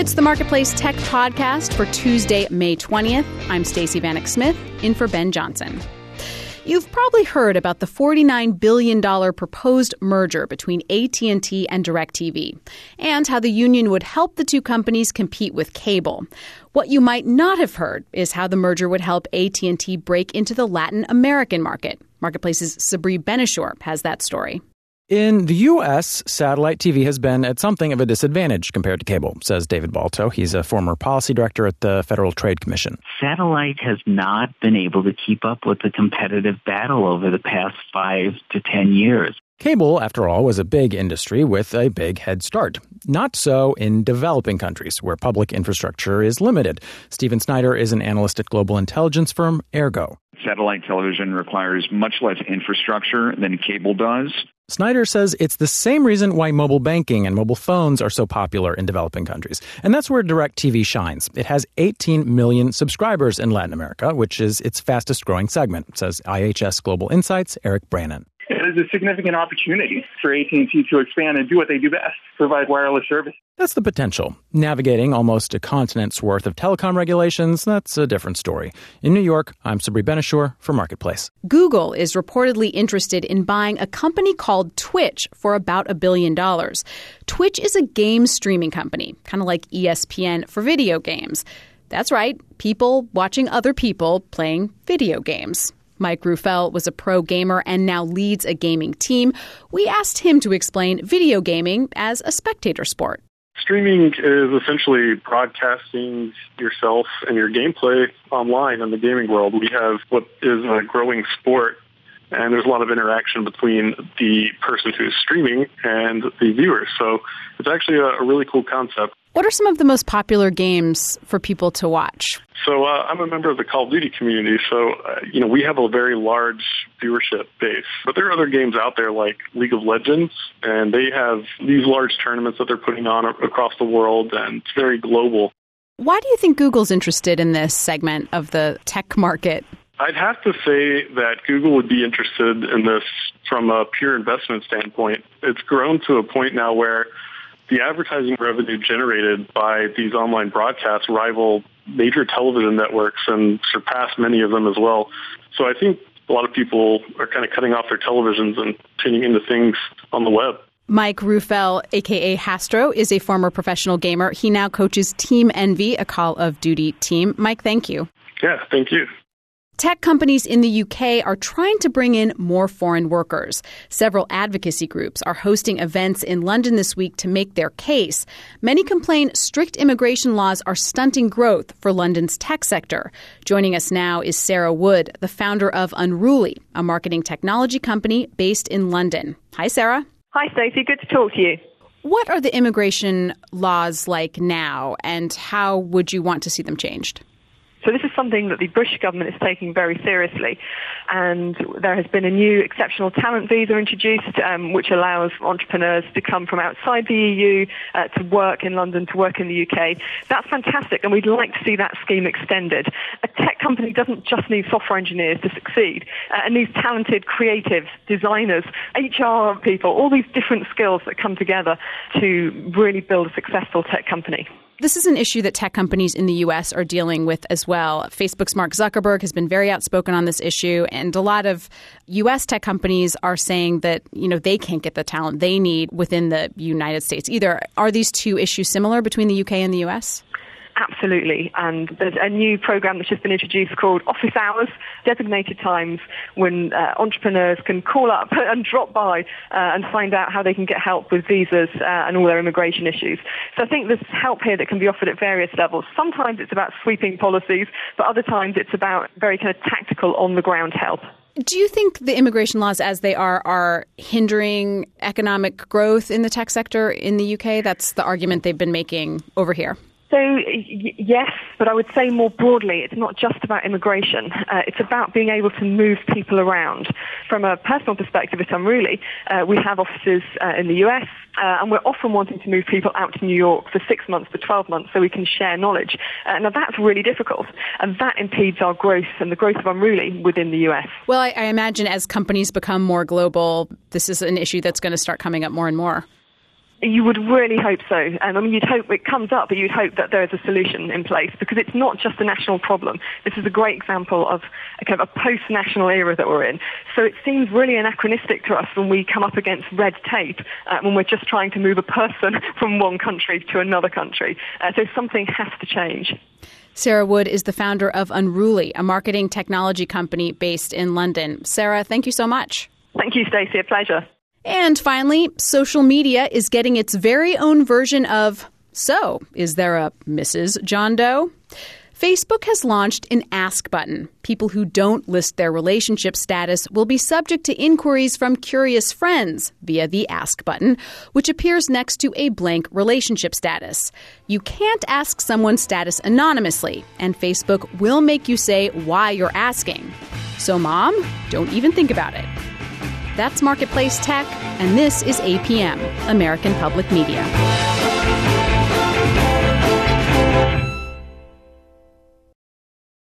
It's the Marketplace Tech Podcast for Tuesday, May 20th. I'm Stacey Vanek Smith, in for Ben Johnson. You've probably heard about the $49 billion proposed merger between AT&T and DirecTV, and how the union would help the two companies compete with cable. What you might not have heard is how the merger would help AT&T break into the Latin American market. Marketplace's Sabri Benishore has that story. In the U.S., satellite TV has been at something of a disadvantage compared to cable, says David Balto. He's a former policy director at the Federal Trade Commission. Satellite has not been able to keep up with the competitive battle over the past 5 to 10 years. Cable, after all, was a big industry with a big head start. Not so in developing countries, where public infrastructure is limited. Stephen Snyder is an analyst at global intelligence firm Ergo. Satellite television requires much less infrastructure than cable does. Snyder says it's the same reason why mobile banking and mobile phones are so popular in developing countries. And that's where DirecTV shines. It has 18 million subscribers in Latin America, which is its fastest growing segment, says IHS Global Insights' Eric Brannon. It is a significant opportunity for AT&T to expand and do what they do best, provide wireless service. That's the potential. Navigating almost a continent's worth of telecom regulations, that's a different story. In New York, I'm Sabri Benishore for Marketplace. Google is reportedly interested in buying a company called Twitch for about $1 billion. Twitch is a game streaming company, kind of like ESPN for video games. That's right, people watching other people playing video games. Mike Ruffell was a pro gamer and now leads a gaming team. We asked him to explain video gaming as a spectator sport. Streaming is essentially broadcasting yourself and your gameplay online in the gaming world. We have what is a growing sport, and there's a lot of interaction between the person who's streaming and the viewers. So it's actually a really cool concept. What are some of the most popular games for people to watch? So I'm a member of the Call of Duty community, so we have a very large viewership base. But there are other games out there like League of Legends, and they have these large tournaments that they're putting on across the world, and it's very global. Why do you think Google's interested in this segment of the tech market? I'd have to say that Google would be interested in this from a pure investment standpoint. It's grown to a point now where the advertising revenue generated by these online broadcasts rival major television networks and surpass many of them as well. So I think a lot of people are kind of cutting off their televisions and tuning into things on the web. Mike Ruffell, a.k.a. Hastro, is a former professional gamer. He now coaches Team Envy, a Call of Duty team. Mike, thank you. Yeah, thank you. Tech companies in the UK are trying to bring in more foreign workers. Several advocacy groups are hosting events in London this week to make their case. Many complain strict immigration laws are stunting growth for London's tech sector. Joining us now is Sarah Wood, the founder of Unruly, a marketing technology company based in London. Hi, Sarah. Hi, Stacey. Good to talk to you. What are the immigration laws like now, and how would you want to see them changed? So this is something that the Bush government is taking very seriously. And there has been a new exceptional talent visa introduced, which allows entrepreneurs to come from outside the EU to work in London, to work in the UK. That's fantastic, and we'd like to see that scheme extended. A tech company doesn't just need software engineers to succeed. It needs talented, creatives, designers, HR people, all these different skills that come together to really build a successful tech company. This is an issue that tech companies in the U.S. are dealing with as well. Facebook's Mark Zuckerberg has been very outspoken on this issue, and a lot of U.S. tech companies are saying that, they can't get the talent they need within the United States either. Are these two issues similar between the UK and the U.S.? Absolutely. And there's a new program that's just been introduced called Office Hours, designated times when entrepreneurs can call up and drop by and find out how they can get help with visas and all their immigration issues. So I think there's help here that can be offered at various levels. Sometimes it's about sweeping policies, but other times it's about very kind of tactical on-the-ground help. Do you think the immigration laws as they are hindering economic growth in the tech sector in the UK? That's the argument they've been making over here. So, yes, but I would say more broadly, it's not just about immigration. It's about being able to move people around. From a personal perspective at Unruly, we have offices in the US, and we're often wanting to move people out to New York for 6 months to 12 months so we can share knowledge. Now, that's really difficult, and that impedes our growth and the growth of Unruly within the US. Well, I imagine as companies become more global, this is an issue that's going to start coming up more and more. You would really hope so. You'd hope it comes up, but you'd hope that there is a solution in place, because it's not just a national problem. This is a great example of a kind of a post-national era that we're in. So it seems really anachronistic to us when we come up against red tape, when we're just trying to move a person from one country to another country. So something has to change. Sarah Wood is the founder of Unruly, a marketing technology company based in London. Sarah, thank you so much. Thank you, Stacey. A pleasure. And finally, social media is getting its very own version of, so, is there a Mrs. John Doe? Facebook has launched an Ask button. People who don't list their relationship status will be subject to inquiries from curious friends via the Ask button, which appears next to a blank relationship status. You can't ask someone's status anonymously, and Facebook will make you say why you're asking. So, Mom, don't even think about it. That's Marketplace Tech, and this is APM, American Public Media.